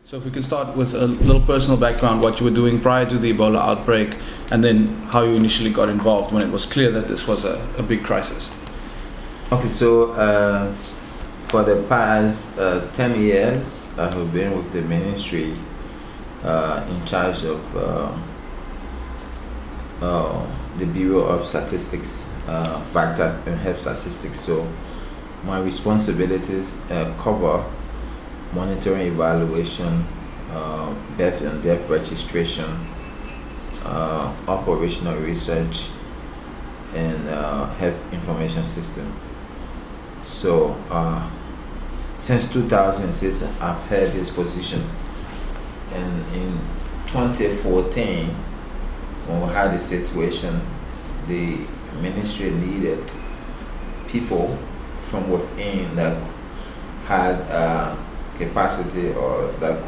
So if we can start with a little personal background, what you were doing prior to the Ebola outbreak, and then how you initially got involved when it was clear that this was a big crisis. Okay, so for the past 10 years, I have been with the ministry in charge of the Bureau of Statistics, Factor and Health Statistics. So my responsibilities cover monitoring, evaluation, birth and death registration, operational research, and health information system. So since 2006, I've held this position, and in 2014, when we had a situation, the ministry needed people from within that had capacity or that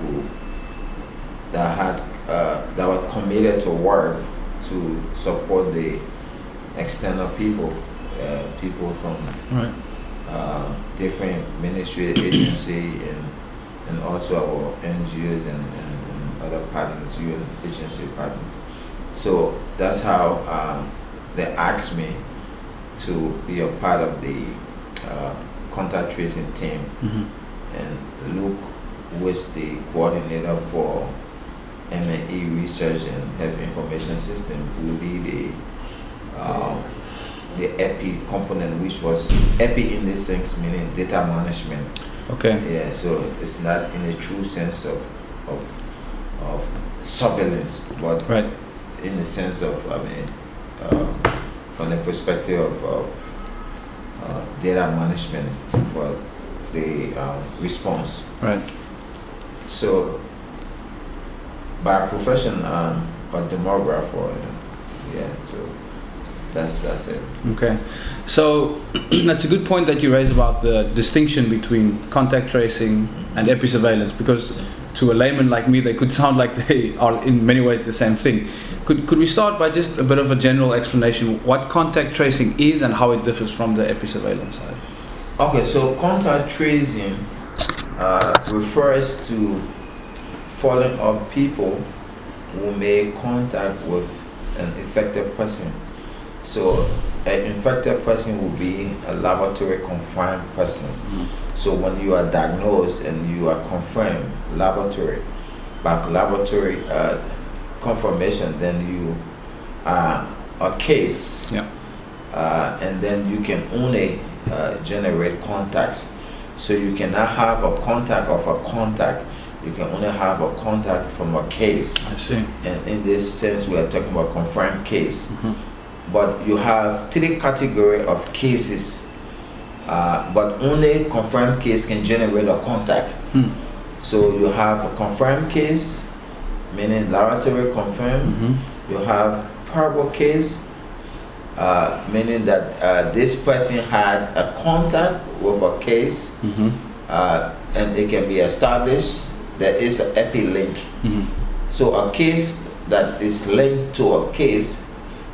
were committed to work to support the external people, people from different ministry agency and also our NGOs and other partners, UN agency partners. So that's how they asked me to be a part of the contact tracing team. Mm-hmm. And Luke was the coordinator for M&E research and health information system, will be the EPI component, which was EPI in this sense meaning data management. Okay. Yeah, so it's not in a true sense of surveillance, but in the sense of from the perspective of data management for the response. Right. So by profession, a demographer. Yeah. So that's it. Okay. So that's a good point that you raise about the distinction between contact tracing and episurveillance, because to a layman like me, they could sound like they are in many ways the same thing. Could we start by just a bit of a general explanation what contact tracing is and how it differs from the episurveillance side? Okay, so contact tracing refers to following up people who made contact with an infected person. So an infected person will be a laboratory confirmed person. Mm-hmm. So when you are diagnosed and you are confirmed laboratory, by laboratory confirmation, then you are a case. Yeah. And then you can only generate contacts. So you cannot have a contact of a contact. You can only have a contact from a case. I see. And in this sense, we are talking about confirmed case. Mm-hmm. But you have three categories of cases. But only confirmed case can generate a contact. So you have a confirmed case, meaning laboratory confirmed. Mm-hmm. You have probable case, meaning that this person had a contact with a case, mm-hmm. And it can be established that is an epi link. Mm-hmm. So a case that is linked to a case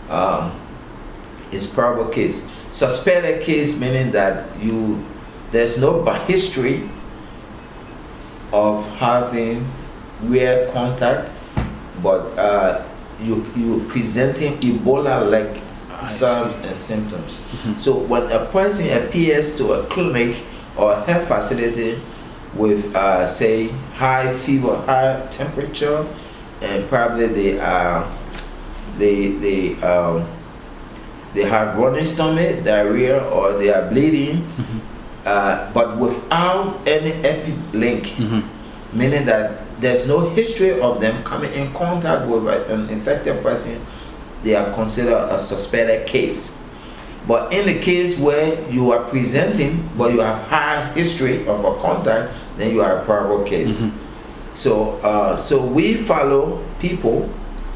is probable case. Suspected case meaning that there's no history of having real contact, but you presenting Ebola-like signs and symptoms. Mm-hmm. So when a person appears to a clinic or a health facility with say high fever, high temperature, and probably they have running stomach, diarrhea, or they are bleeding, mm-hmm. But without any epi link, mm-hmm. meaning that there's no history of them coming in contact with an infected person, they are considered a suspected case. But in the case where you are presenting, but you have high history of a contact, then you are a probable case. Mm-hmm. So we follow people,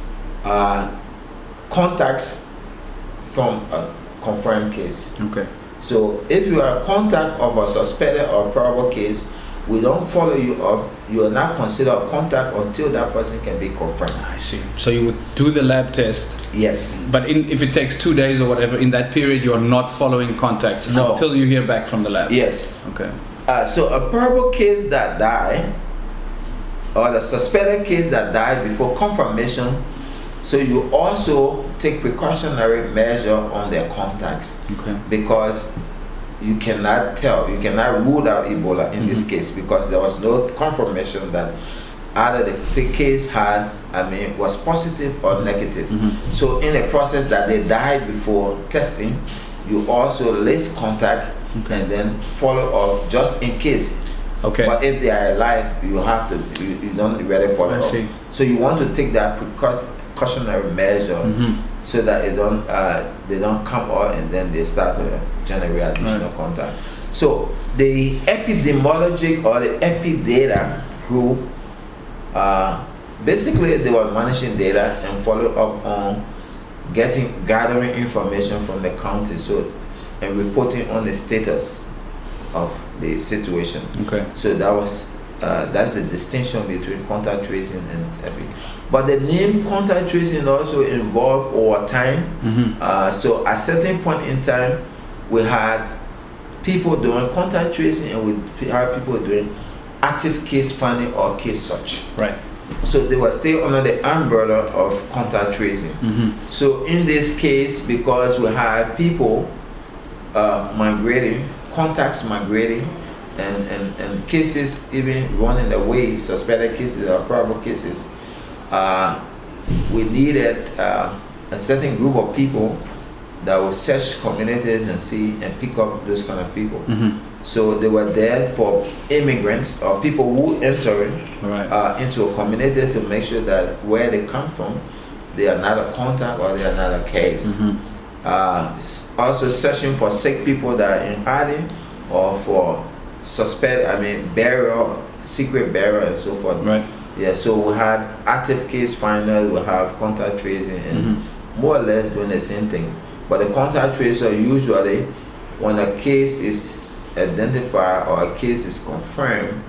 contacts from a confirmed case. Okay. So if you are a contact of a suspected or probable case, we don't follow you up. You are not considered a contact until that person can be confirmed. I see. So you would do the lab test. Yes. But if it takes 2 days or whatever, in that period you are not following contacts until you hear back from the lab. Yes. Okay. So a probable case that die, or the suspected case that died before confirmation. So you also take precautionary measure on their contacts, Okay. because you cannot tell, you cannot rule out Ebola in this case, because there was no confirmation that either the case was positive or negative. So in a process that they died before testing, you also list contact and then follow up just in case. Okay. But if they are alive, you have to, you don't really follow up. So you want to take that precautionary measure so that they don't come out and then they start to generate additional contact. So the epidemiologic or the epidata group, basically they were managing data and follow up on gathering information from the county, and reporting on the status of the situation. Okay. So that's the distinction between contact tracing and epi. But the name contact tracing also involved over time. So at a certain point in time, we had people doing contact tracing and we had people doing active case finding or case search. Right. So they were still under the umbrella of contact tracing. So in this case, because we had people migrating, contacts migrating, and cases even running away, suspected cases or probable cases, we needed a certain group of people that would search communities and see and pick up those kind of people. So they were there for immigrants or people who enter into a community to make sure that where they come from, they are not a contact or they are not a case. Also searching for sick people that are in hiding or for burial, secret burial and so forth. Right. Yeah, so we had active case finders, we have contact tracing, and more or less doing the same thing. But the contact tracer usually, when a case is identified or a case is confirmed,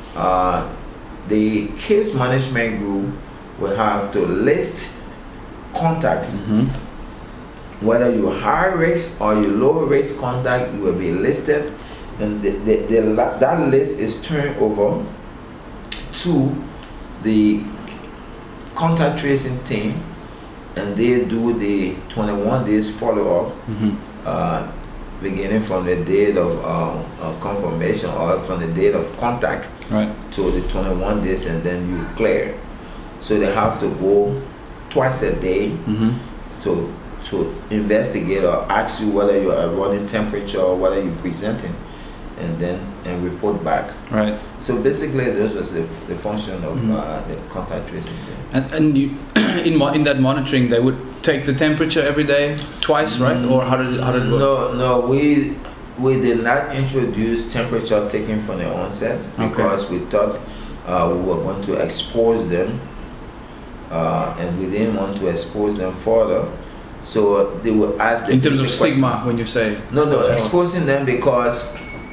the case management group will have to list contacts. Whether you're high risk or you low risk contact, you will be listed, and that list is turned over to the contact tracing team, and they do the 21 days follow up, beginning from the date of confirmation or from the date of contact to the 21 days, and then you clear. So they have to go twice a day to investigate or ask you whether you are running temperature or whether you're presenting, and report back. Right. So basically, this was the function of the contact tracing team. And you, in that monitoring, they would take the temperature every day, twice, right? Or how did it work? No, we did not introduce temperature taken from the onset because we thought we were going to expose them, and we didn't want to expose them further. So they would ask. In terms of stigma, when you say exposing them because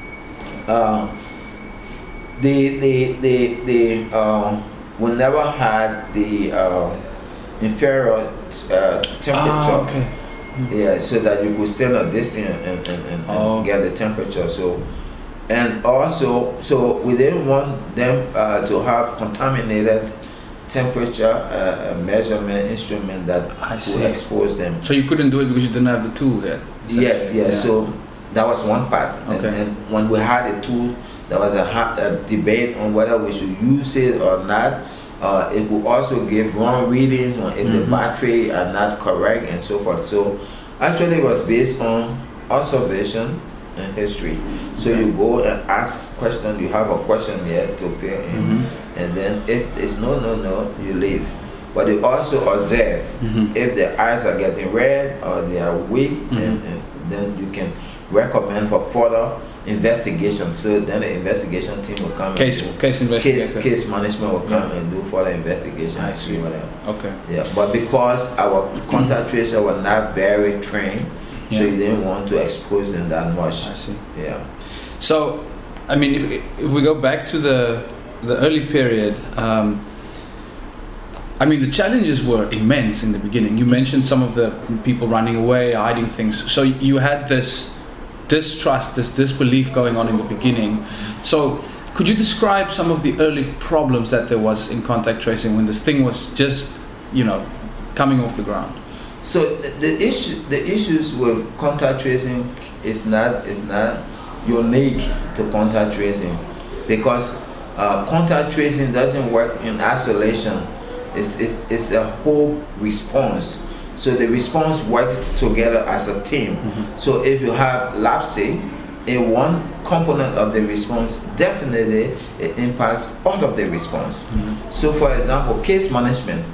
we never had the inferior temperature. Yeah, so that you could stand a distance and get the temperature. So, and also, so we didn't want them to have contaminated temperature measurement instrument that would expose them. So you couldn't do it because you didn't have the tool there? Yes. So that was one part. And when we had a tool, there was a debate on whether we should use it or not. It will also give wrong readings if the battery are not correct and so forth. So actually it was based on observation and history. So you go and ask questions, you have a question there to fill in, and then if it's no, you leave. But you also observe if the eyes are getting red or they are weak, and then you can recommend for further investigation. So then the investigation team will come. Case management will come and do further investigation and see whatever. Okay. Yeah, but because our contact tracer were not very trained, so you didn't want to expose them that much. I see. Yeah. So, I mean, if we go back to the early period, I mean, the challenges were immense in the beginning. You mentioned some of the people running away, hiding things. So you had this distrust, this disbelief going on in the beginning. So Could you describe some of the early problems that there was in contact tracing when this thing was just, coming off the ground? So the issues with contact tracing is not unique to contact tracing, because contact tracing doesn't work in isolation. It's a whole response. So the response works together as a team. So if you have lapse in one component of the response, definitely it impacts all of the response. So for example, case management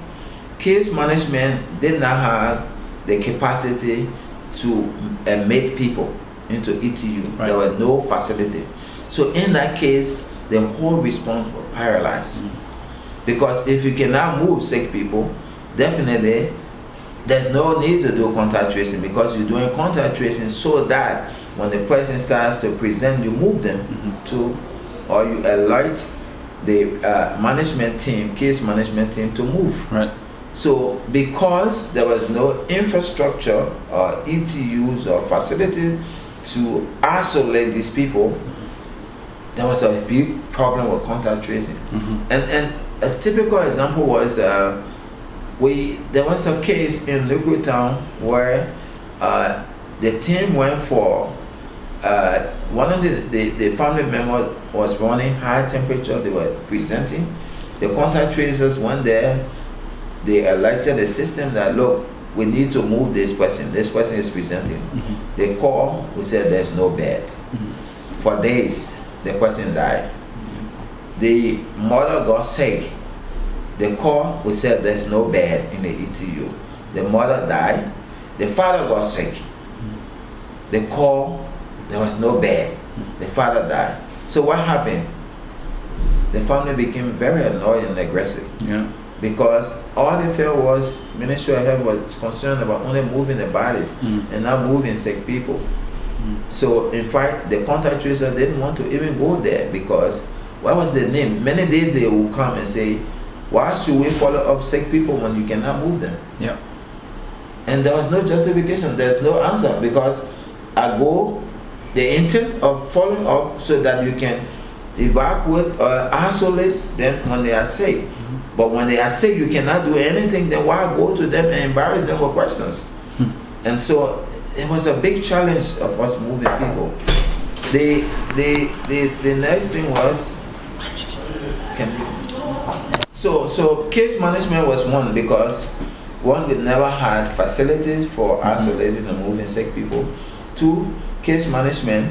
did not have the capacity to admit people into ETU. Right. There was no facility. So in that case, the whole response was paralyzed. Because if you cannot move sick people, definitely there's no need to do contact tracing, because you're doing contact tracing so that when the person starts to present, you move them to, or you alert the management team, case management team, to move. Right. So because there was no infrastructure or ETUs or facility to isolate these people, there was a big problem with contact tracing. And a typical example was there was a case in Liquid Town where the team went for one of the family members was running high temperature. They were presenting. The contact tracers went there. They alerted the system that, look, we need to move this person. This person is presenting. They called. We said there's no bed. For days, the person died. The mother got sick. The call, we said there's no bed in the ETU. The mother died. The father got sick. The call, there was no bed. The father died. So what happened? The family became very annoyed and aggressive. Yeah. Because all they felt was Ministry of Health was concerned about only moving the bodies and not moving sick people. So in fact, the contact tracer didn't want to even go there, because what was the name? Many days they will come and say, why should we follow up sick people when you cannot move them? Yeah. And there was no justification. There's no answer, because the intent of following up so that you can evacuate or isolate them when they are sick. But when they are sick, you cannot do anything. Then why go to them and embarrass them with questions? And so it was a big challenge of us moving people. The next thing was, so case management was one, because one, we never had facilities for isolating and moving sick people. Two, case management,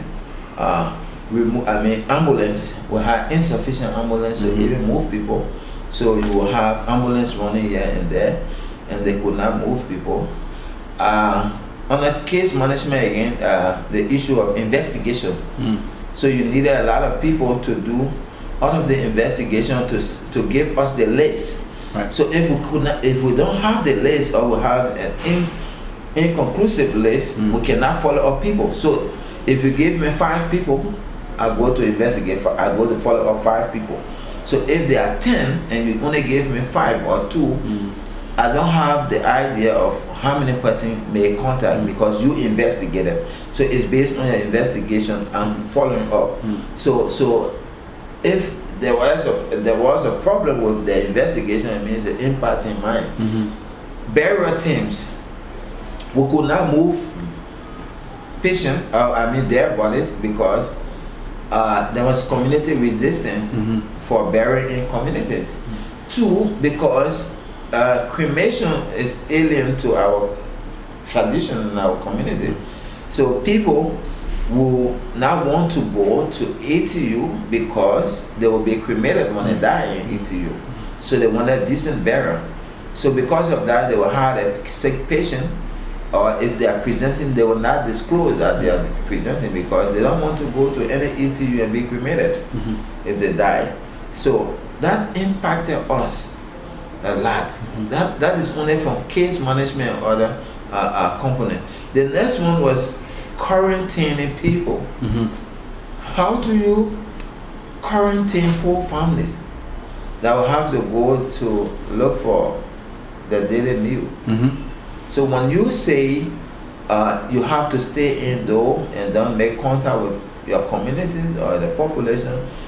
ambulance, we had insufficient ambulance to even move people. So you will have ambulance running here and there, and they could not move people. On a case management again, the issue of investigation. So you needed a lot of people to do all of the investigation to give us the list. Right. So if we don't have the list, or we have an inconclusive list, we cannot follow up people. So if you give me 5 people, I go to investigate. I go to follow up 5 people. So if there are 10 and you only give me 5 or 2, I don't have the idea of how many persons may contact, because you investigated. So it's based on your investigation and following up. So if there was a problem with the investigation, it means the impact in mind. Burial teams, we could not move their bodies, because there was community resistance for burial in communities. 2, because cremation is alien to our tradition in our community. So people will not want to go to ETU because they will be cremated when they die in ETU. So they want a decent burial. So because of that, they will have a sick patient, or if they are presenting, they will not disclose that they are presenting, because they don't want to go to any ETU and be cremated if they die. So that impacted us a lot. That is only from case management or other component. The next one was quarantining people. How do you quarantine poor families that will have to go to look for the daily meal? So when you say you have to stay indoor and don't make contact with your community or the population,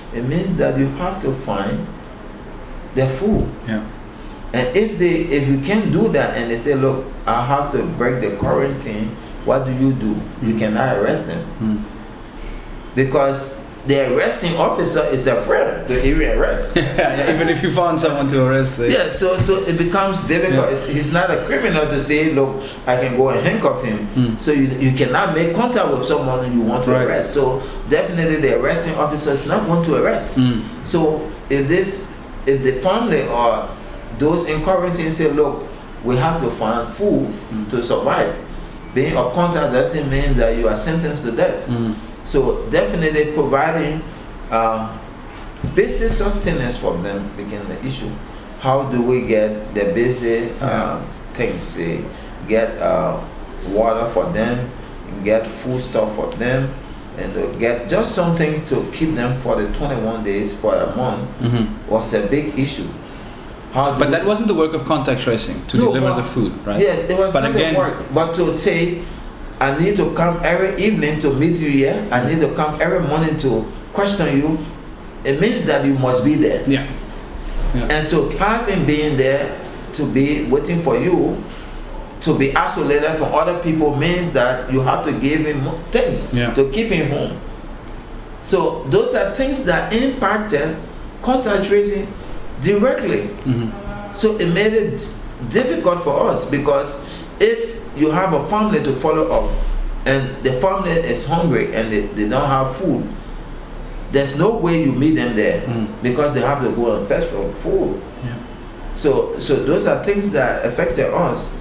it means that you have to find their food. Yeah. And if you can't do that, and they say, look, I have to break the quarantine, what do? You cannot arrest them. Because the arresting officer is afraid to even arrest. Yeah, even if you found someone to arrest. Yeah, so it becomes difficult. Yeah. He's not a criminal to say, look, I can go and handcuff him. So you cannot make contact with someone you want to arrest. So definitely the arresting officer is not going to arrest. So if the family or those in quarantine say, look, we have to find food to survive. Being a contact doesn't mean that you are sentenced to death. So definitely providing basic sustenance for them became the issue. How do we get the basic things? Get water for them, get food stuff for them, and to get just something to keep them for the 21 days for a month was a big issue. But that wasn't the work of contact tracing to deliver the food, right? Yes, it was not the work. But to say, I need to come every evening to meet you here, I need to come every morning to question you, it means that you must be there. Yeah. And to have him being there, to be waiting for you, to be isolated from other people means that you have to give him things to keep him home. So those are things that impacted contact tracing directly. So it made it difficult for us, because if you have a family to follow up and the family is hungry and they don't have food, there's no way you meet them there because they have to go and fetch for food. So those are things that affected us.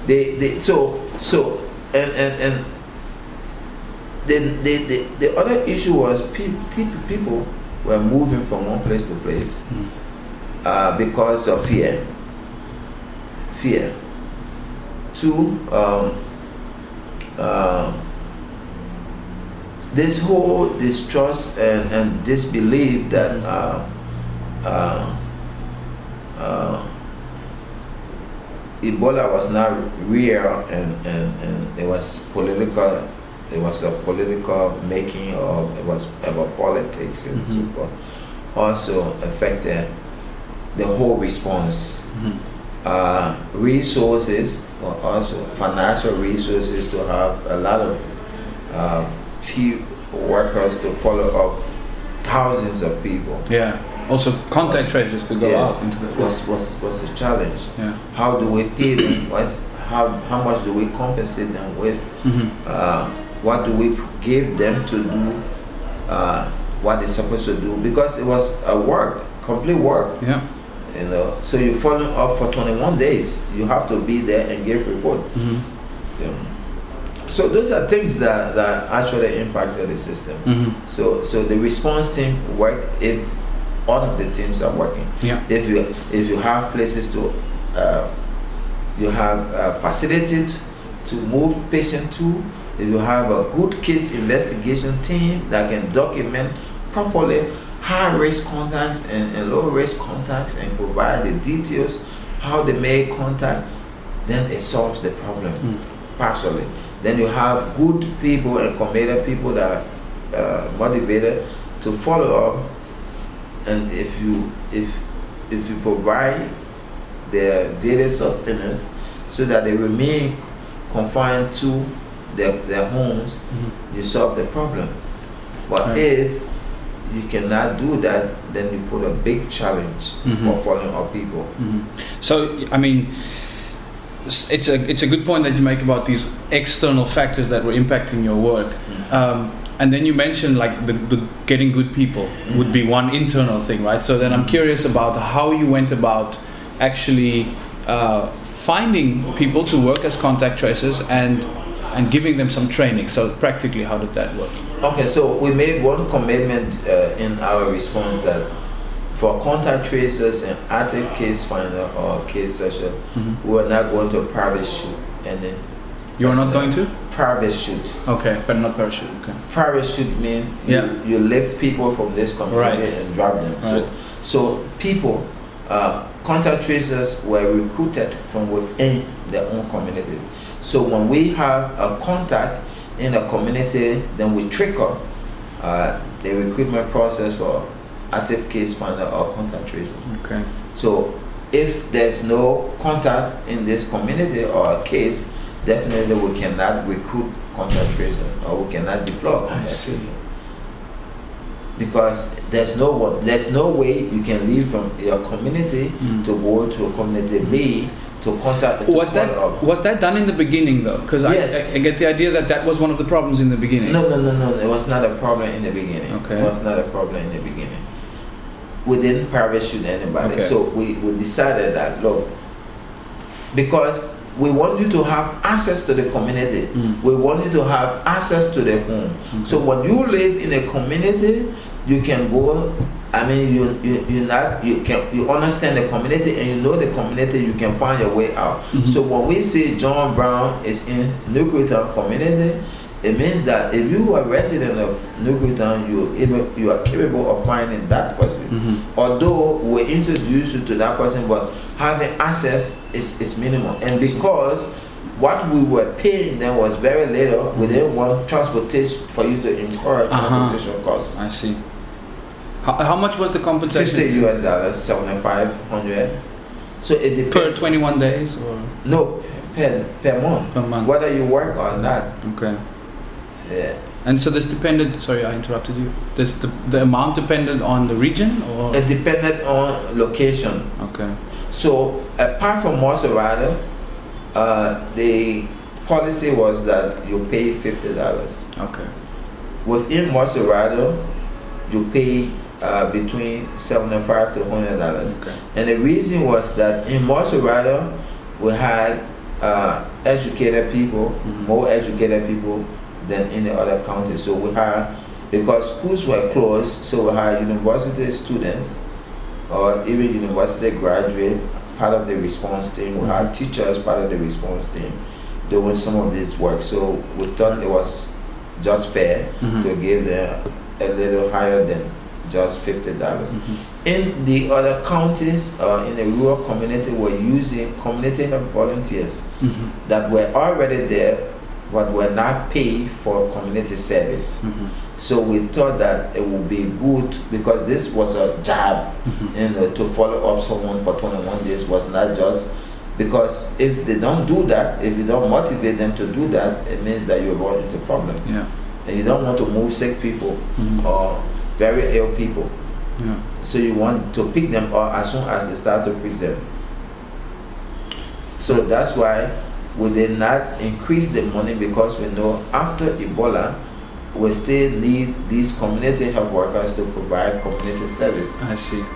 Then the other issue was people were moving from one place to place because of fear. Two, this whole distrust and disbelief that Ebola was not real and it was political. It was a political making, or it was about politics and so forth. Also affected the whole response. Resources, or also financial resources, to have a lot of team workers to follow up thousands of people. Yeah. Also contact tracers to go out into the field. Was a challenge. Yeah. How do we pay them? How much do we compensate them with? What do we give them to do what they're supposed to do? Because it was a work, complete work. Yeah. You know, so you're following up for 21 days. You have to be there and give report. So those are things that actually impacted the system. So the response team work if all of the teams are working. Yeah. If you have places to, you have facilities to move patients to. If you have a good case investigation team that can document properly high risk contacts and low risk contacts and provide the details how they made contact, then it solves the problem partially. Then you have good people and committed people that are motivated to follow up, and if you provide their daily sustenance so that they remain confined to their homes, you solve the problem. But if you cannot do that, then you put a big challenge for following up people. So, I mean, it's a good point that you make about these external factors that were impacting your work. And then you mentioned like the getting good people would be one internal thing, right? So then I'm curious about how you went about actually finding people to work as contact tracers and giving them some training. So practically, how did that work? Okay, so we made one commitment in our response that for contact tracers and active case finder or case searcher, we are not going to private shoot. And then you are not going to? Private shoot. Okay, but not parachute. Okay. Private shoot means you lift people from this community and drop them. Right. So people, contact tracers were recruited from within their own communities. So when we have a contact in a community, then we trickle the recruitment process for active case finder or contact tracers. Okay. So if there's no contact in this community or case, definitely we cannot recruit contact tracer or we cannot deploy contact tracer. Because there's no way you can leave from your community to go to a community B to contact. Was that done in the beginning though? Because yes. I get the idea that was one of the problems in the beginning. No. It was not a problem in the beginning. Okay. It was not a problem in the beginning. We didn't parachute anybody. Okay. So we decided that, look, because we want you to have access to the community. We want you to have access to the home. Okay. So when you live in a community, you can go. I mean, you understand the community and you know the community. You can find your way out. So when we say John Brown is in New Cretan community, it means that if you are a resident of New Cretan, you are capable of finding that person. Although we introduce you to that person, but having access is minimal. And because what we were paying them was very little, we didn't want transportation for you to incur transportation costs. I see. How much was the compensation? $50, 7,500. So it depends. Per 21 days or? No, per month. Per month. Whether you work or not. Okay. Yeah. And so this depended, sorry I interrupted you, this the amount depended on the region or? It depended on location. Okay. So apart from Morserado, the policy was that you pay $50. Okay. Within Morserado, you pay between $75 to $100. Okay. And the reason was that in Morserado, we had educated people, more educated people than in the other counties. So we had, because schools were closed, so we had university students or even university graduate part of the response team. We had teachers part of the response team doing some of this work. So we thought it was just fair to give them a little higher than just $50. In the other counties, in the rural community, we're using community health volunteers that were already there but were not paid for community service. So we thought that it would be good, because this was a job, to follow up someone for 21 days was not just, because if they don't do that, if you don't motivate them to do that, it means that you're going into problem. Yeah. And you don't want to move sick people or very ill people. Yeah. So you want to pick them up as soon as they start to present. So that's why we did not increase the money, because we know after Ebola, we still need these community health workers to provide community service. I see.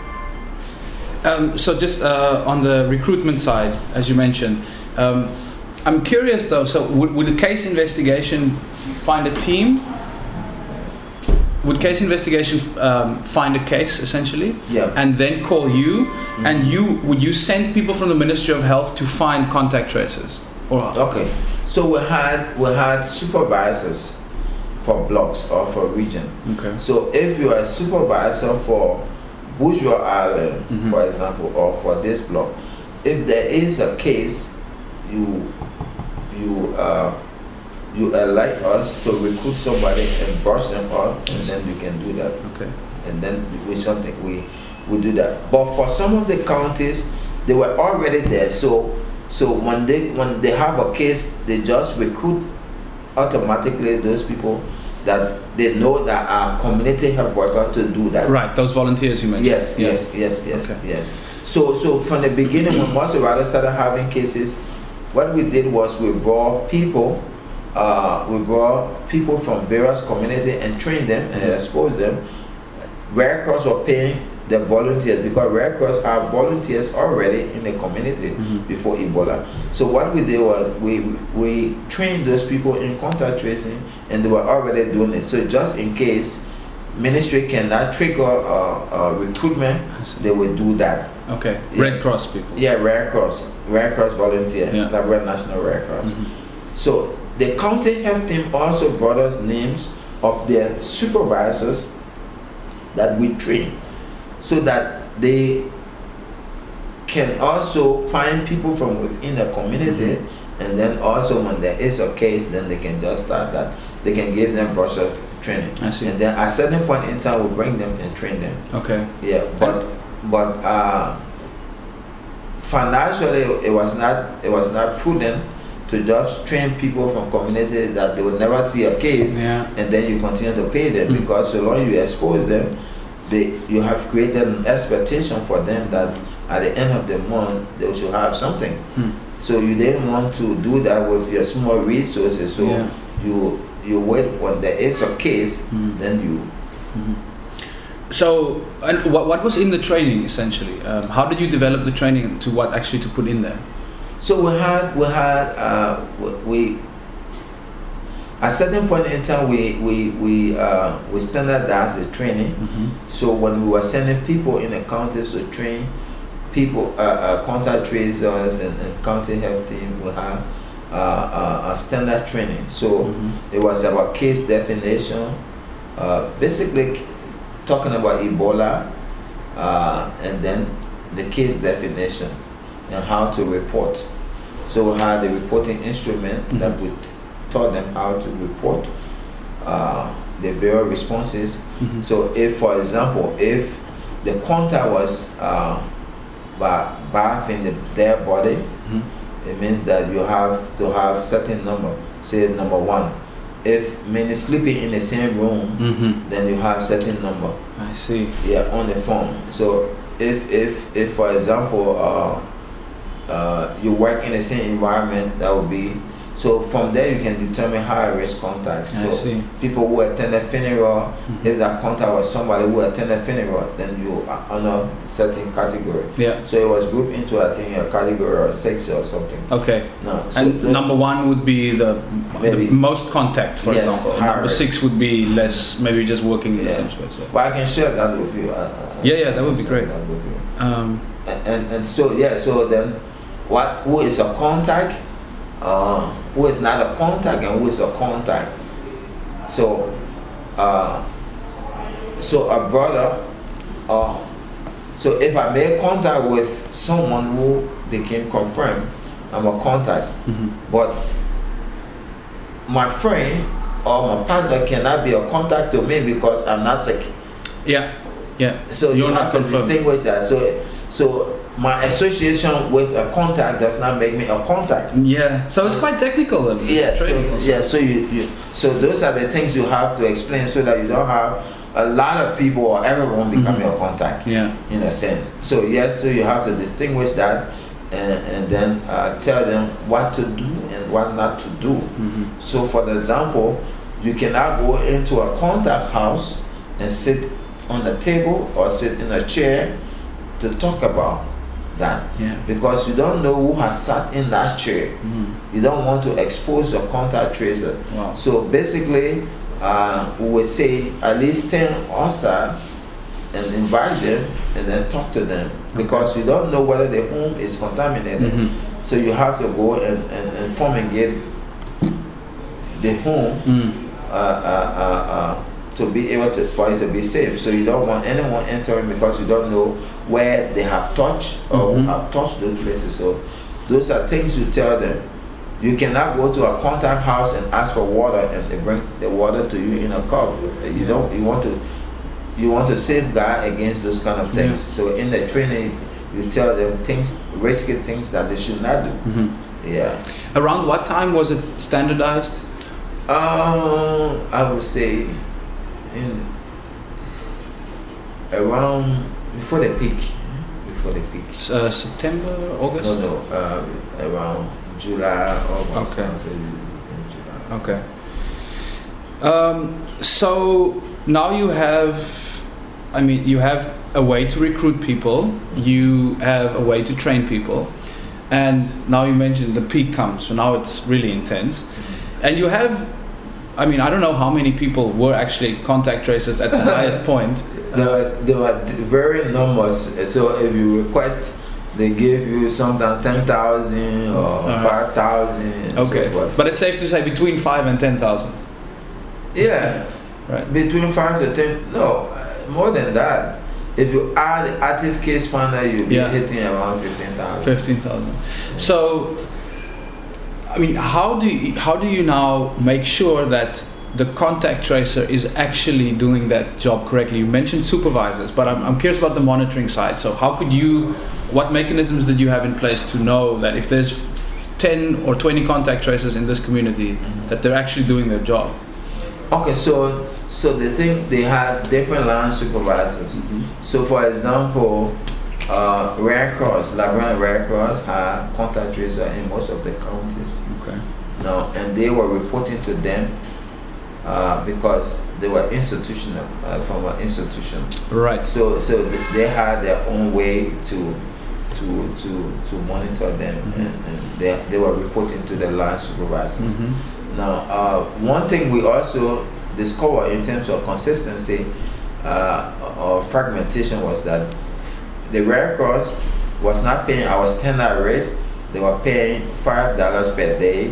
So just on the recruitment side, as you mentioned, I'm curious though, so would a case investigation find a team? Would case investigation find a case essentially, and then call you, and would you send people from the Ministry of Health to find contact tracers? Or? Okay, so we had supervisors for blocks or for region. Okay. So if you are a supervisor for Bourgeois Island, for example, or for this block, if there is a case, you elect us to recruit somebody and brush them off, and then you can do that. Okay. And then we do that. But for some of the counties, they were already there. So when they have a case, they just recruit automatically those people that they know that are community health workers to do that. Right, those volunteers you mentioned. Yes. Yes. So from the beginning, when Morserado started having cases, what we did was we brought people from various communities and trained them and exposed them. Red Cross were paying the volunteers, because Red Cross have volunteers already in the community before Ebola. So what we did was we trained those people in contact tracing, and they were already doing it. So just in case ministry cannot trigger recruitment, they will do that. Okay. Yes. Red Cross people. Yeah, Red Cross volunteer, Labrador National Red Cross. So the county health team also brought us names of their supervisors that we train, so that they can also find people from within the community, and then also when there is a case, then they can just start that. They can give them brush off training. I see. And then at a certain point in time, we bring them and train them. Okay. Yeah, but financially, it was not prudent to just train people from community that they will never see a case, and then you continue to pay them, because so long you expose them, you have created an expectation for them that at the end of the month they should have something. So you didn't want to do that with your small resources. So you wait when there is a case, then you. So, and what was in the training essentially? How did you develop the training to what actually to put in there? So we at a certain point in time we standardized the training. So when we were sending people in the counties to train people, contact tracers and county health team, we had a standard training. So it was about case definition, basically talking about Ebola, and then the case definition and how to report. So we had the reporting instrument that we taught them how to report the various responses. So if, for example, if the contact was bathing their body, it means that you have to have certain number. Say number 1. If many sleeping in the same room, then you have certain number. I see. Yeah, on the phone. So if for example you work in the same environment, that would be. So from there you can determine high-risk contacts. So I see. People who attend a funeral, if that contact was somebody who attended a funeral, then you are on a certain category. Yeah. So it was grouped into, I think, a category or 6 or something. Okay. No. So And number 1 would be the most contact, for example. Number 6 would be less, maybe just working in the same space. Yeah. But I can share that with you. That would be great. And so so then, who is a contact? Who is not a contact and who is a contact. So a brother, so if I make contact with someone who became confirmed, I'm a contact. But my friend or my partner cannot be a contact to me because I'm not sick. So you have to distinguish that. So my association with a contact does not make me a contact. So it's quite technical. So those are the things you have to explain so that you don't have a lot of people or everyone becoming a contact. In a sense. So you have to distinguish that and then tell them what to do and what not to do. So for example, you cannot go into a contact house and sit on a table or sit in a chair to talk about that, because you don't know who has sat in that chair. You don't want to expose your contact tracer. So basically, we will say at least 10 outside and invite them and then talk to them, because you don't know whether the home is contaminated. So you have to go and fumigate the home to be able for it to be safe. So you don't want anyone entering because you don't know where they have touched or who have touched those places. So those are things you tell them. You cannot go to a contact house and ask for water and they bring the water to you in a cup. You want to safeguard against those kind of things. So in the training, you tell them risky things that they should not do. Around what time was it standardized? I would say around before the peak. September, August? No, around July, August. Okay. So now you have a way to recruit people, you have a way to train people, and now you mentioned the peak comes, so now it's really intense. And you have, I don't know how many people were actually contact tracers at the highest point. There were very numbers. So if you request, they give you sometimes 10,000 or 5,000. Okay, so but it's safe to say between 5 and 10,000. Yeah, right. Between 5 to 10. No, more than that. If you add active case finder, you'll be hitting around 15,000. 15,000. So, how do you now make sure that the contact tracer is actually doing that job correctly? You mentioned supervisors, but I'm curious about the monitoring side. So how could you, what mechanisms did you have in place to know that if there's 10 or 20 contact tracers in this community, that they're actually doing their job? Okay, so the thing, they had different line supervisors. So for example, Red Cross, Labrador Red Cross had contact tracer in most of the counties. Okay. Now, and they were reporting to them because they were institutional, from an institution. Right. So they had their own way to monitor them, and they were reporting to the line supervisors. Now, one thing we also discovered in terms of consistency or fragmentation was that the Red Cross was not paying our standard rate. They were paying $5 per day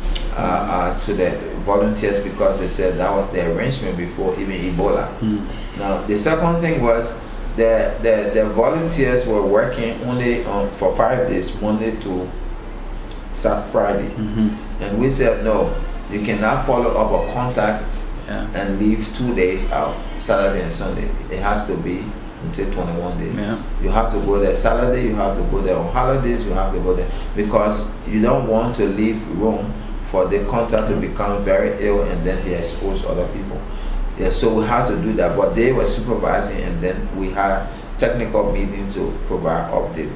to the volunteers because they said that was the arrangement before even Ebola. Now, the second thing was the volunteers were working only for 5 days, Monday to Friday. And we said, no, you cannot follow up a contact and leave 2 days out, Saturday and Sunday. It has to be until 21 days. You have to go there Saturday, you have to go there on holidays, you have to go there because you don't want to leave room for the contact to become very ill and then he expose other people. So we had to do that, but they were supervising, and then we had technical meetings to provide update.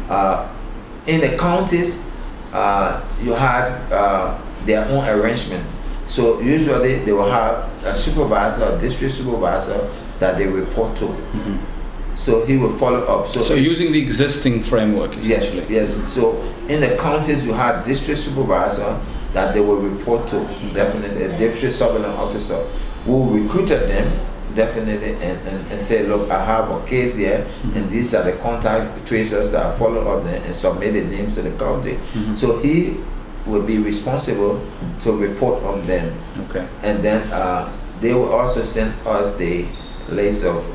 In the counties, you had their own arrangement. So usually they will have a supervisor, a district supervisor that they report to. So he will follow up. So using the existing framework, essentially. Yes. So in the counties, you had district supervisor that they will report to, definitely a district surveillance officer who recruited them, definitely, and say, look, I have a case here, and these are the contact tracers that are following up there and submit the names to the county. So he will be responsible to report on them. Okay. And then they will also send us the list of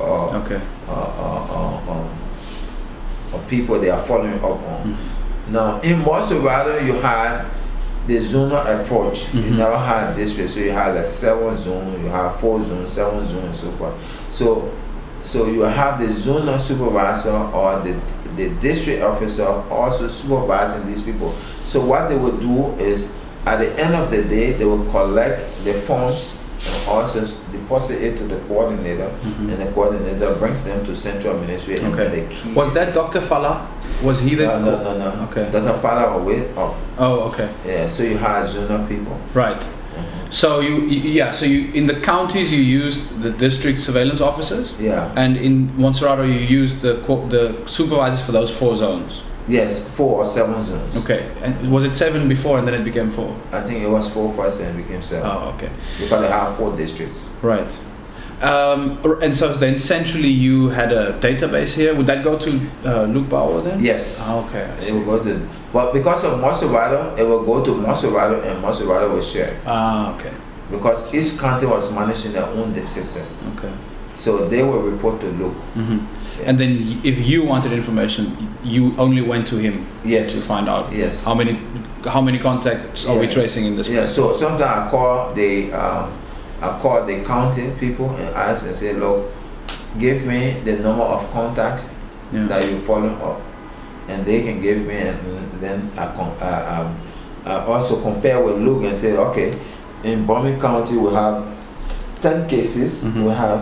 people they are following up on. Now, in Montserrat, you had the zonal approach. You never had district, so you had like 7 zones, you have 4 zones, 7 zones, and so forth. So you have the zonal supervisor or the district officer also supervising these people. So what they will do is, at the end of the day, they will collect the forms and also deposit it to the coordinator, and the coordinator brings them to central administration. Okay. And the key. Was that Dr. Fala? Was he the? No. Okay. Dr. Fala was with. Oh, okay. Yeah. So you had zonal people. Right. So you in the counties you used the district surveillance officers. Yeah. And in Montserrat you used the supervisors for those 4 zones. Yes, 4 or 7 zones. Okay. And was it 7 before and then it became 4? I think it was 4 first and it became 7. Oh, okay. Because they have 4 districts. Right. And so then centrally you had a database here. Would that go to Luke Bauer then? Yes. Oh, okay. It will go to, but because of Montserrat, it will go to Montserrat and Montserrat will share. Okay. Because each county was managing their own system. Okay. So they will report to Luke. And then if you wanted information, you only went to him to find out how many contacts are we tracing in this place? Yeah, so sometimes I call the county people and ask and say, look, give me the number of contacts that you follow up, and they can give me, and then I also compare with Luke and say, okay, in Bombay County we have 10 cases, we have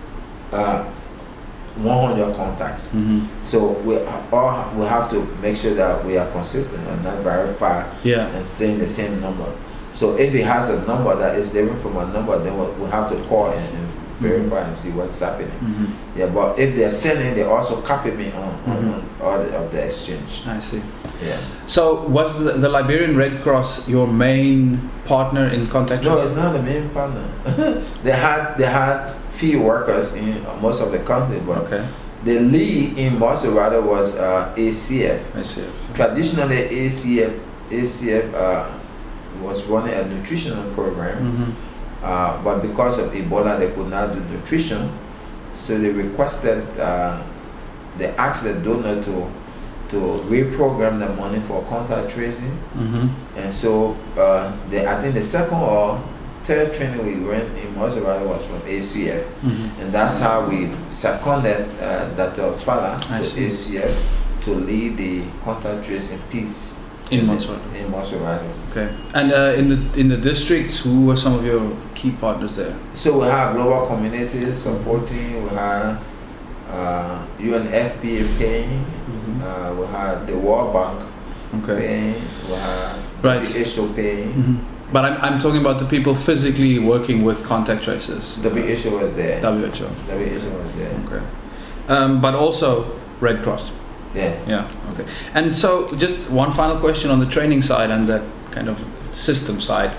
100 contacts. So we have to make sure that we are consistent and not verify and saying the same number. So if it has a number that is different from a number, then we have to call and verify and see what's happening. Yeah, but if they're sending, they also copy me on all of the exchange. I see. Yeah. So was the Liberian Red Cross your main partner in contact tracing? No, it's not the main partner. they had few workers in most of the country, but the lead in Montserrat was ACF. Traditionally, ACF was running a nutritional program, but because of Ebola, they could not do nutrition, so they requested, they asked the donor to reprogram the money for contact tracing, and so I think the second or third training we went in Mozzarella was from ACF, and that's how we seconded Dr. Fala to ACF to lead the contact tracing piece in Mozzarella. Okay. And in the districts, who were some of your key partners there? So we have Global Community supporting. We have UNFPA paying. We have the World Bank paying. We have WHO paying. But I'm talking about the people physically working with contact tracers. WHO was there. WHO was there. Okay. But also Red Cross. Yeah. Okay. And so, just one final question on the training side and the kind of system side.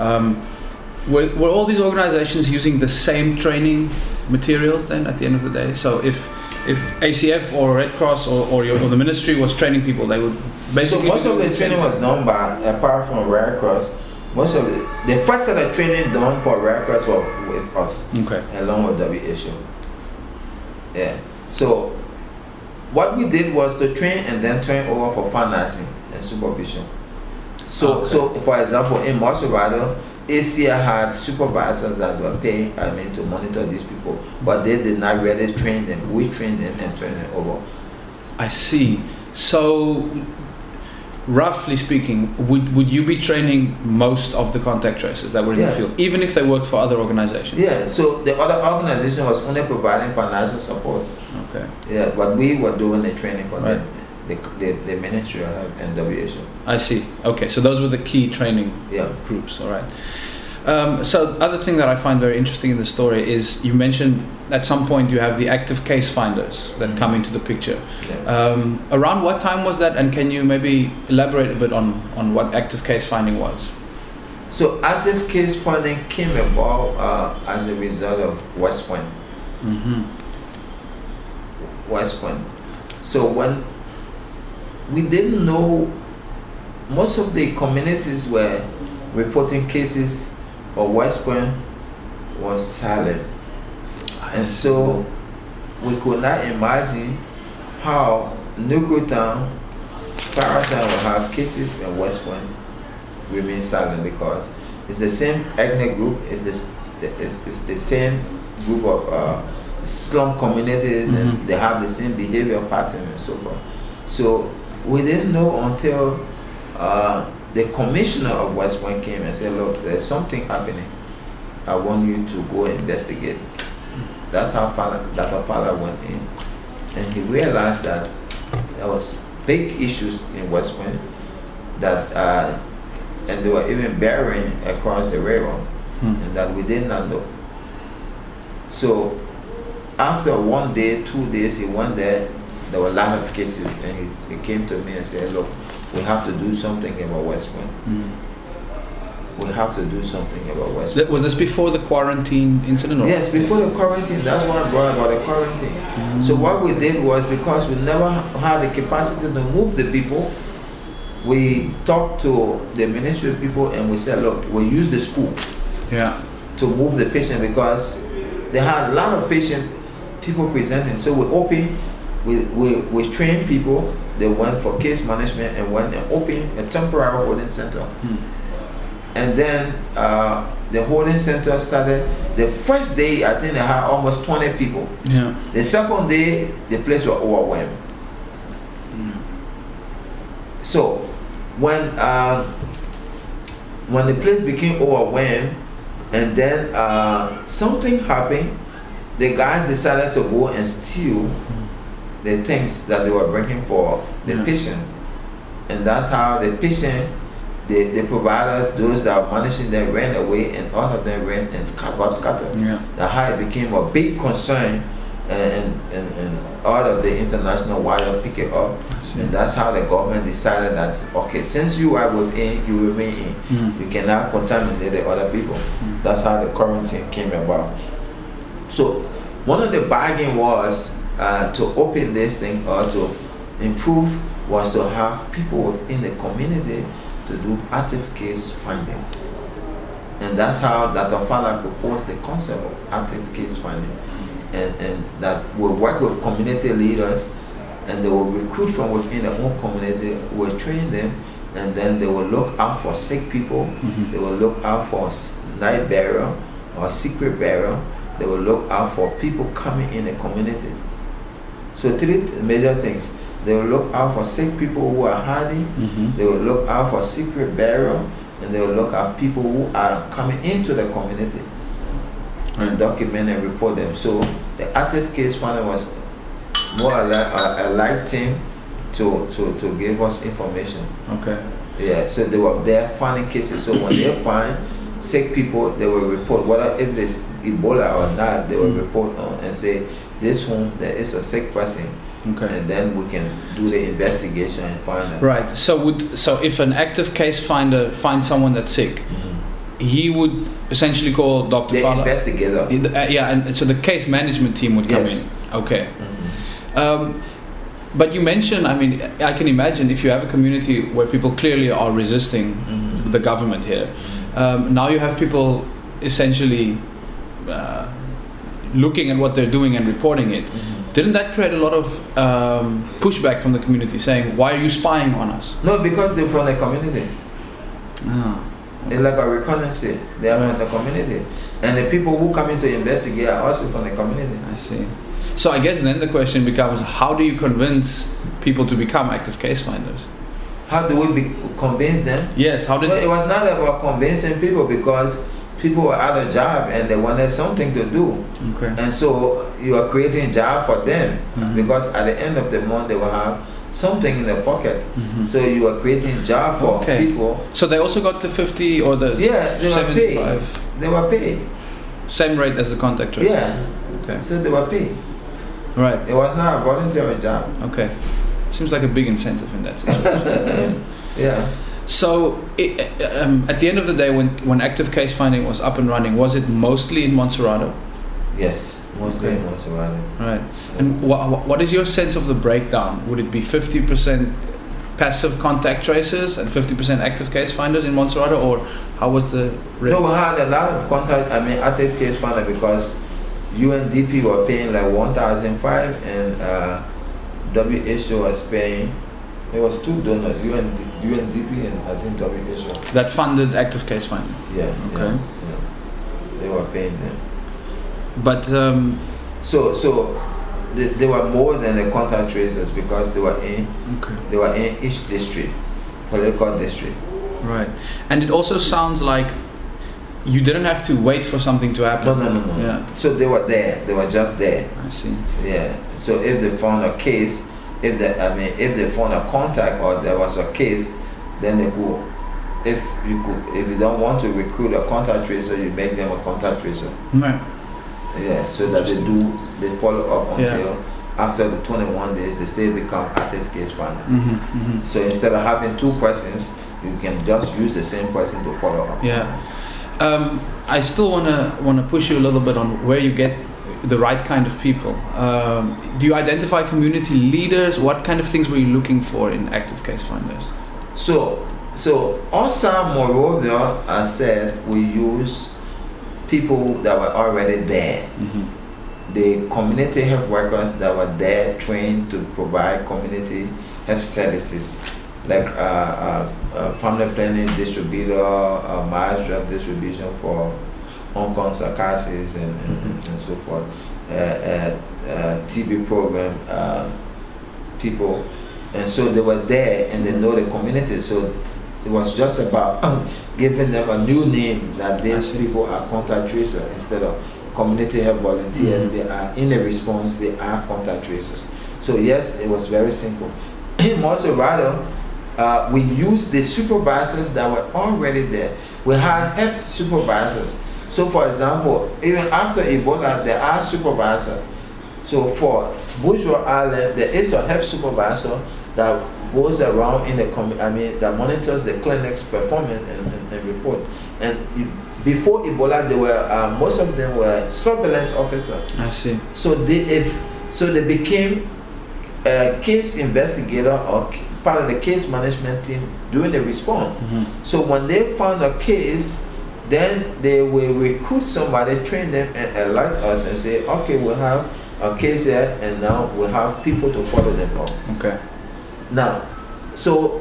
Were all these organizations using the same training materials then at the end of the day? So if ACF or Red Cross or the ministry was training people, they would basically. So most of the training was done by, apart from Red Cross, most of the first set of training done for Red Cross was with us, along with WHO. Yeah. So what we did was to train and then train over for financing and supervision. So for example, in Mozzarella, ACF had supervisors that were paying, to monitor these people, but they did not really train them. We trained them and trained them over. I see. So, roughly speaking, would you be training most of the contact tracers that were in the field, even if they worked for other organizations? Yeah, so the other organization was only providing financial support. Okay. Yeah, but we were doing the training for them, the ministry and WHO. I see. Okay, so those were the key training groups. All right. So other thing that I find very interesting in the story is you mentioned at some point you have the active case finders that come into the picture. Around what time was that, and can you maybe elaborate a bit on what active case finding was? So active case finding came about as a result of West Point. West Point. So when we didn't know, most of the communities were reporting cases of West Point was silent. And so we could not imagine how Nuclear Paratown will have cases in West Point remain silent, because it's the same ethnic group, it's the same group of slum communities, and they have the same behavior pattern and so forth. So we didn't know until the commissioner of West Point came and said, look, there's something happening. I want you to go investigate. That's how Dr. Fala went in. And he realized that there was big issues in West Point that, and they were even burying across the river, and that we did not know. So after 1 day, 2 days, he went there. There were a lot of cases, and he came to me and said, look, we have to do something about West Point. We have to do something about West Point. Was this before the quarantine incident? Or? Yes, before the quarantine. That's what I brought about the quarantine. So what we did was, because we never had the capacity to move the people, we talked to the ministry people and we said, look, we'll use the school to move the patient, because they had a lot of people presenting. So we opened, we trained people. They went for case management and went and opened a temporary holding center. And then the holding center started. The first day, I think they had almost 20 people. The second day, the place was overwhelmed. So when the place became overwhelmed, and then something happened, the guys decided to go and steal the things that they were bringing for the patient. And that's how the patient, the providers, those that were managing them, ran away, and all of them ran and got scattered. That's how it became a big concern, and all of the international wire picked it up. And that's how the government decided that, okay, since you are within, you remain in. You cannot contaminate the other people. That's how the quarantine came about. So one of the bargain was to open this thing, or to improve, was to have people within the community to do active case finding. And that's how Dr. Fala proposed the concept of active case finding. And that will work with community leaders, and they will recruit from within their own community, will train them, and then they will look out for sick people. They will look out for night burial or secret burial. They will look out for people coming in the communities. So 3 major things. They will look out for sick people who are hardy. They will look out for secret burial, and they will look at people who are coming into the community and document and report them. So the active case finder was more or less a light team to give us information. Okay. Yeah, so they were there finding cases. So when they find sick people, they will report whether if it's Ebola or not. They will report on and say this home there is a sick person. Okay. And then we can do the investigation and find them. Right. So if an active case finder finds someone that's sick, he would essentially call Dr. The Fala. investigator. Yeah, and so the case management team would come Yes. in. Okay. But you mentioned, I mean, I can imagine if you have a community where people clearly are resisting the government here. Now you have people essentially looking at what they're doing and reporting it. Didn't that create a lot of pushback from the community saying, why are you spying on us? No, because they're from the community. It's like a reconnaissance. They are from the community. And the people who come in to investigate are also from the community. I see. So I guess then the question becomes, how do you convince people to become active case finders? How do we convince them? Yes, how did It was not about convincing people, because people were out of job and they wanted something to do. Okay. And so you are creating job for them, because at the end of the month they will have something in their pocket. So you are creating job for people. So they also got the 50 or the They 75? were paid. They were paid. Same rate as the contact tracers? Yeah. Okay. So they were paid. Right. It was not a voluntary job. Okay. Seems like a big incentive in that situation. Yeah. So at the end of the day, when active case finding was up and running, was it mostly in Montserrado? Yes, mostly in Montserrado. Right. And what is your sense of the breakdown? Would it be 50% passive contact tracers and 50% active case finders in Montserrado, or how was the rate? No, we had a lot of active case finder, because UNDP were paying like 1,005 and WHO was paying. It was 2 donors, UNDP and I think WHO. That funded active case finding? Yeah. Okay. Yeah. They were paying them. But so they were more than the contact tracers, because they were in each district, political district. Right. And it also sounds like you didn't have to wait for something to happen. No. Yeah. So they were there. They were just there. I see. Yeah. So if they found a case, if they found a contact or there was a case, then they could. If you don't want to recruit a contact tracer, you make them a contact tracer. Right. Yeah. So that they follow up until after the 21 days, they still become active case finder. So instead of having 2 persons, you can just use the same person to follow up. Yeah. I still wanna push you a little bit on where you get the right kind of people. Do you identify community leaders? What kind of things were you looking for in active case finders? So outside Monrovia, I said we use people that were already there. The community health workers that were there, trained to provide community health services, like family planning distributor, mass drug distribution for Hong Kong cirrhosis and so forth, TB program people, and so they were there and they know the community. So it was just about giving them a new name, that these people are contact tracers instead of community health volunteers. They are in the response, they are contact tracers. So yes, it was very simple. In Montserrado, we used the supervisors that were already there. We had health supervisors. So for example, even after Ebola, there are supervisors. So for Bourgeois Island, there is a health supervisor that goes around in the that monitors the clinic's performance and report. And before Ebola, they were most of them were surveillance officers. I see. So they became a case investigator or part of the case management team doing the response. So when they found a case, then they will recruit somebody, train them, and alert us and say, okay, we'll have a case here, and now we'll have people to follow them up. Okay. Now, so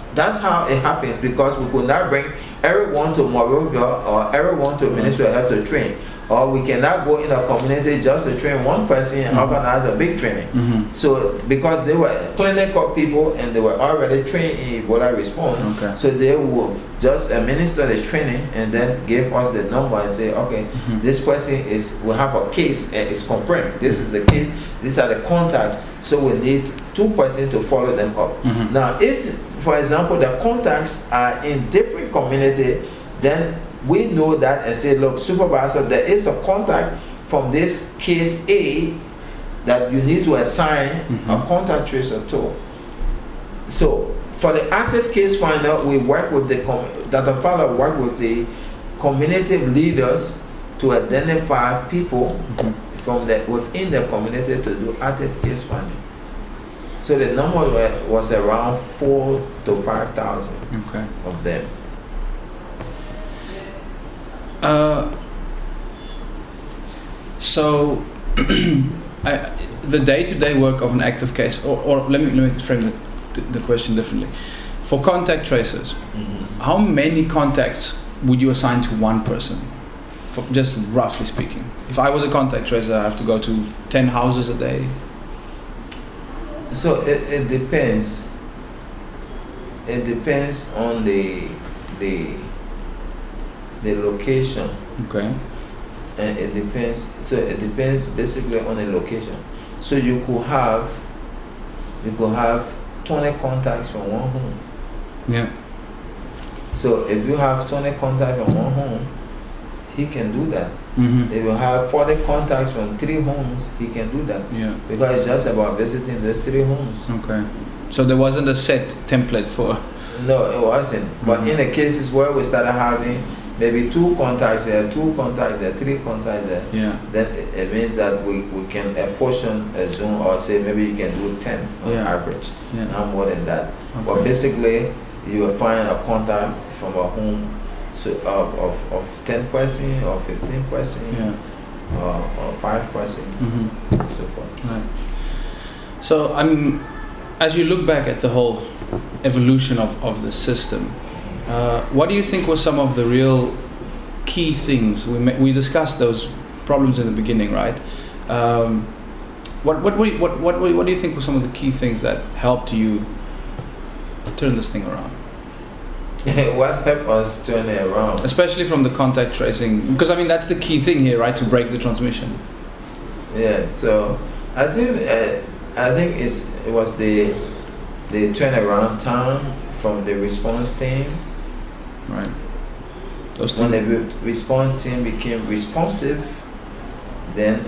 that's how it happens, because we could not bring everyone to Monrovia or everyone to Ministry of Health to train. Or we cannot go in a community just to train one person and organize a big training. So because they were clinical people and they were already trained in Ebola response, so they will just administer the training and then give us the number and say, okay, this person will have a case and it's confirmed. This is the case, these are the contacts, so we need 2 persons to follow them up. Now if, for example, the contacts are in different community, then we know that and say, look, supervisor, there is a contact from this case A that you need to assign a contact tracer to. So for the active case finder, we work with Dr. Fowler work with the community leaders to identify people from within the community to do active case finding. So the number was around 4,000 to 5,000 of them. So the day-to-day work of an active case, or let me frame the question differently. For contact tracers, how many contacts would you assign to one person? For just roughly speaking, if I was a contact tracer, I have to go to 10 houses a day. So it depends. It depends on the location. And it depends. So it depends basically on the location. So you could have 20 contacts from one home. So if you have 20 contacts from one home, he can do that. If you have 40 contacts from 3 homes, he can do that. Because it's just about visiting those 3 homes. So there wasn't a set template for. No, it wasn't. But in the cases where we started having maybe 2 contacts there, 2 contacts there, 3 contacts there, then it means that we can apportion a zone, or say maybe you can do 10 on average, not more than that. But basically, you will find a contact from a home of 10 person or 15 person or 5 person, and so forth. So as you look back at the whole evolution of the system, what do you think were some of the real key things? We discussed those problems in the beginning, right? What do you think were some of the key things that helped you turn this thing around? What helped us turn it around? Especially from the contact tracing, because that's the key thing here, right? To break the transmission. Yeah. So I think it was the turnaround time from the response team. Right. When the response team became responsive, then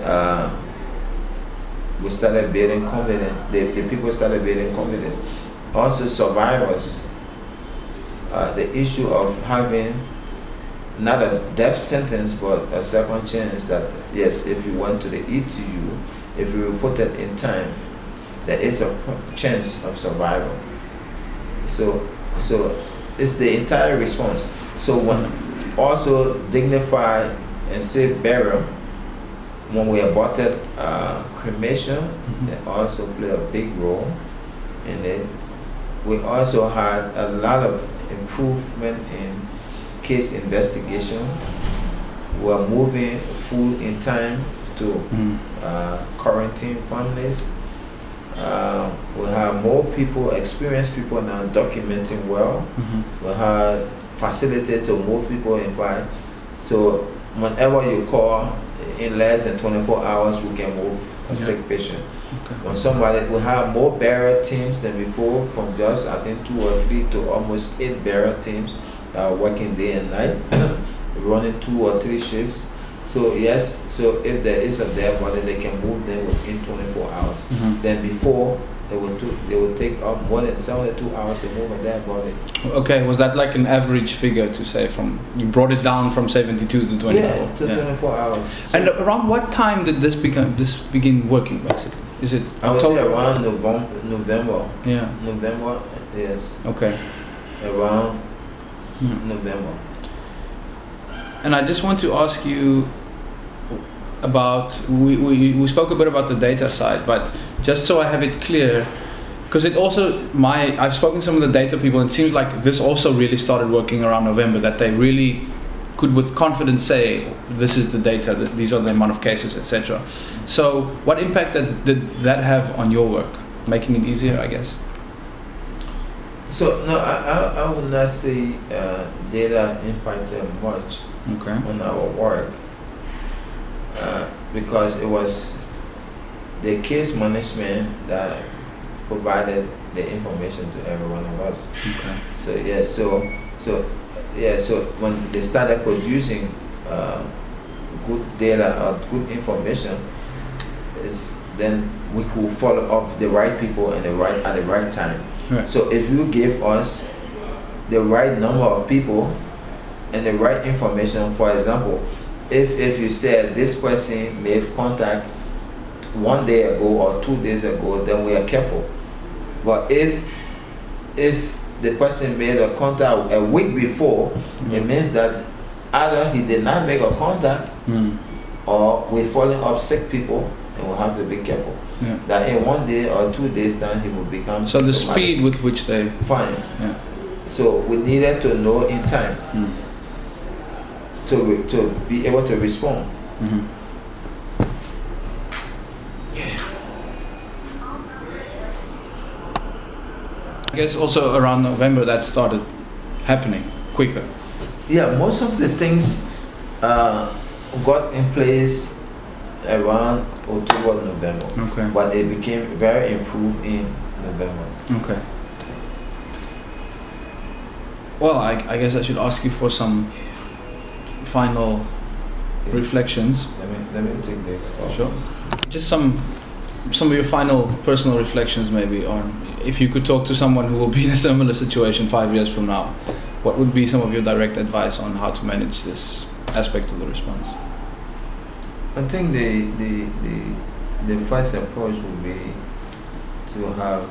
we started building confidence. The people started building confidence. Also, survivors. The issue of having not a death sentence but a second chance, that yes, if you went to the ETU, if you reported in time, there is a chance of survival. So it's the entire response. So when also dignified and safe burial, when we aborted cremation, it also played a big role in it. We also had a lot of improvement in case investigation. We're moving food in time to quarantine families. We have more people, experienced people now documenting well. We have facility to move people in by. So whenever you call, in less than 24 hours, we can move a sick patient. When we have more burial teams than before, from just I think 2 or 3 to almost 8 burial teams that are working day and night, running 2 or 3 shifts. So yes, so if there is a dead body, they can move them within 24 hours. Then before, they would take up more than 72 hours to move a dead body. Okay, was that like an average figure to say you brought it down from 72 to 24? Yeah, to 24 hours. So and around what time did this begin working, basically? Is it I would say around November. Yeah. November, yes. Okay. Around November. And I just want to ask you about, we spoke a bit about the data side, but just so I have it clear, Because it also, I've spoken to some of the data people, and it seems like this also really started working around November, that they really could with confidence say, this is the data, that these are the amount of cases, etc. So what impact did that have on your work? Making it easier, I guess? So no, I would not say data impacted much on our work, because it was the case management that provided the information to every one of us. Okay. So when they started producing good data or good information, then we could follow up the right people at the right time. Right. So if you give us the right number of people and the right information, for example, if you said this person made contact 1 day ago or 2 days ago, then we are careful. But if the person made a contact a week before, it means that either he did not make a contact or we're following up sick people, and we'll have to be careful. Yeah. That in 1 day or 2 days time he will become so the speed with which they fine. Yeah. So we needed to know in time to be able to respond. Mm-hmm. I guess also around November that started happening quicker. Yeah, most of the things got in place around October, November. Okay. But they became very improved in November. Okay. Well, I guess I should ask you for some final reflections. Let me take this. Sure. Just some of your final personal reflections, maybe, on if you could talk to someone who will be in a similar situation 5 years from now, what would be some of your direct advice on how to manage this aspect of the response? I think the first approach would be to have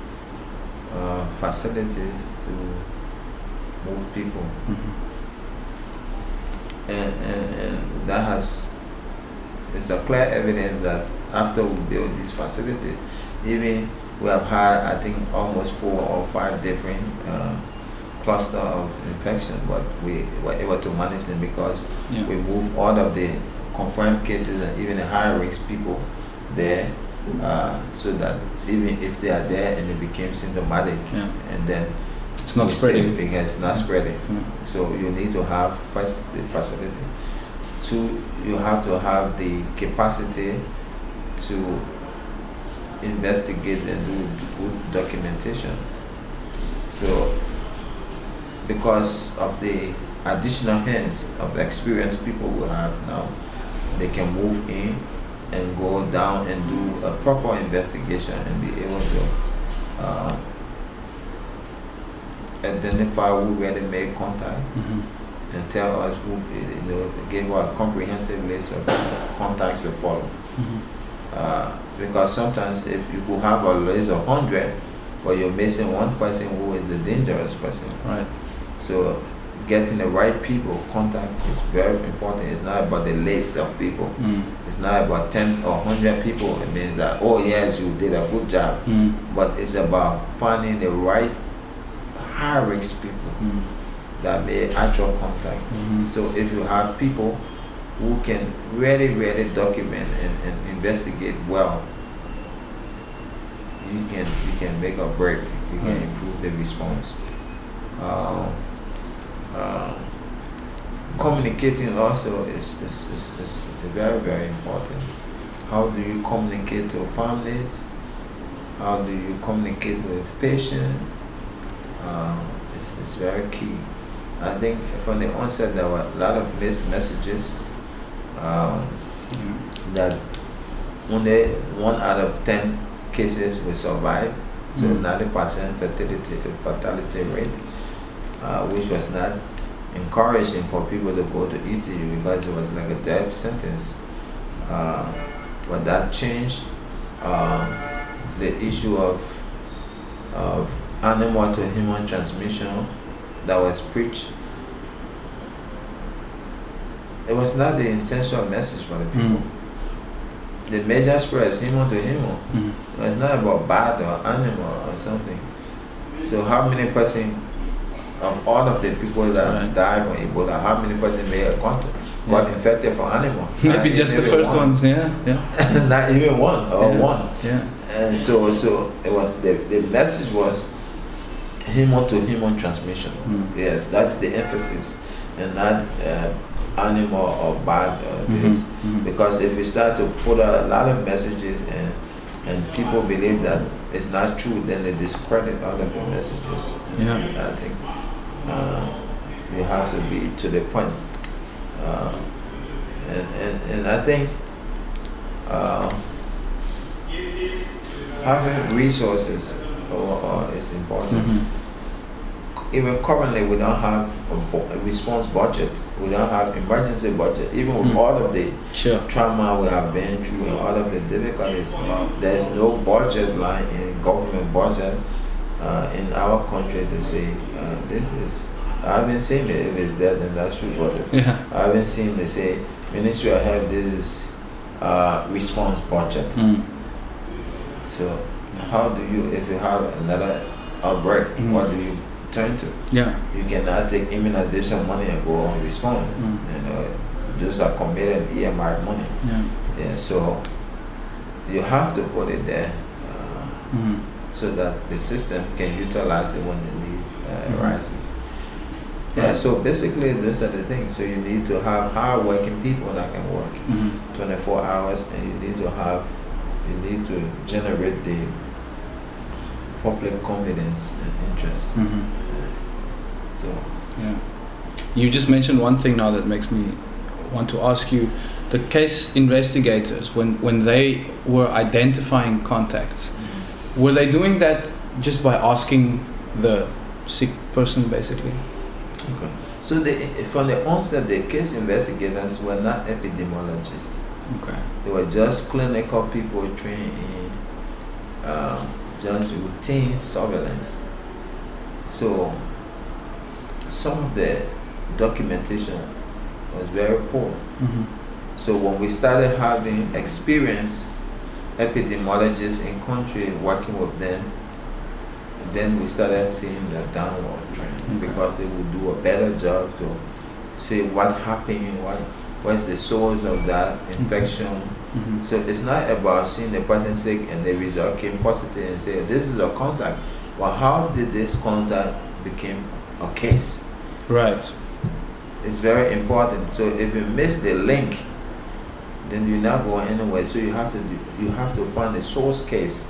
facilities to move people, and that it's a clear evidence that after we build this facility, even we have had, I think, almost 4 or 5 different cluster of infection, but we were able to manage them because we moved all of the confirmed cases and even the high risk people there, so that even if they are there and it became symptomatic, and then it's not spreading. Because it's not spreading. So you need to have first the facility. 2, you have to have the capacity to investigate and do good documentation. So because of the additional hands of experienced people will have now, they can move in and go down and do a proper investigation and be able to identify who really made contact and tell us who, give us a comprehensive list of contacts to follow. Because sometimes if you could have a list of 100, but you're missing one person who is the dangerous person. Right. So getting the right people contact is very important. It's not about the list of people. It's not about 10 or 100 people. It means that, oh yes, you did a good job. But it's about finding the right high risk people that made actual contact. So if you have people who can really document and investigate well, you can make a break. You can improve the response. Communicating also is very important. How do you communicate to families? How do you communicate with patients? It's very key. I think from the onset there were a lot of missed messages, that only 1 out of 10 cases will survive, so 90% fatality rate, which was not encouraging for people to go to ETU because it was like a death sentence. But that changed. The issue of animal to human transmission that was preached, it was not the essential message for the people. the major spread is human to human. It's not about bat or animal or something. So how many person of all of the people that die from Ebola, how many person may have got infected from animal? Maybe just the first ones, yeah. Not even one or one. Yeah. And so it was the message was human to human transmission. Yes, that's the emphasis, and not animal or bad or this. Because if we start to put a lot of messages and people believe that it's not true, then they discredit all of the messages. Yeah. I think you have to be to the point. And I think having resources is important. Even currently, we don't have a response budget. We don't have emergency budget. Even with all of the trauma we have been through and all of the difficulties, there's no budget line in government budget in our country to say this is. I haven't seen it. If it's there, then that's true. But I haven't seen they say Ministry of Health, this is response budget. So how do you, if you have another outbreak, what do you turn to? You cannot take immunization money and go on respond. You know, those are committed EMI money. So you have to put it there so that the system can utilize it when the need arises. So basically those are the things. So you need to have hard working people that can work 24 hours, and you need to generate the public confidence and interest. So you just mentioned one thing now that makes me want to ask you. The case investigators, when they were identifying contacts, were they doing that just by asking the sick person, basically? Okay. So from the onset, the case investigators were not epidemiologists. They were just clinical people trained in just routine surveillance. So some of the documentation was very poor. So when we started having experienced epidemiologists in country working with them, then we started seeing the downward trend because they would do a better job to say what happened, what's the source of that infection. So it's not about seeing the person sick and the result came positive and say this is a contact. Well, how did this contact become a case? Right. It's very important. So if you miss the link, then you're not going anywhere. So you have to find a source case.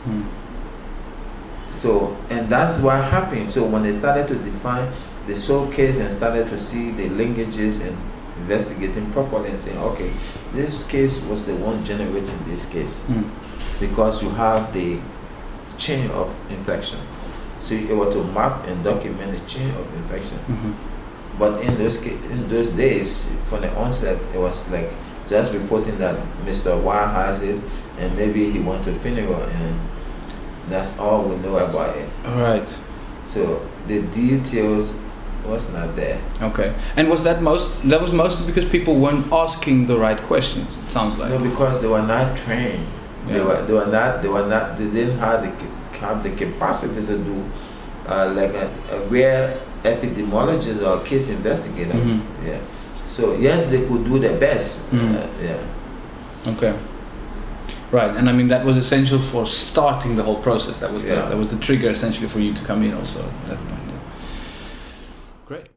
So, and that's what happened. So when they started to define the source case and started to see the linkages and investigating properly and saying, okay, this case was the one generating this case because you have the chain of infection. So you were to map and document the chain of infection. But in those days, from the onset, it was like just reporting that Mr. Y has it and maybe he went to funeral, and that's all we know about it. Right. So the details was not there. Okay. And was that mostly because people weren't asking the right questions, it sounds like? No, because they were not trained. They didn't have the capacity to do like a rare epidemiologist or case investigator. So yes, they could do their best. Okay. Right, and I mean that was essential for starting the whole process. That was the trigger essentially for you to come in also at that point. Great.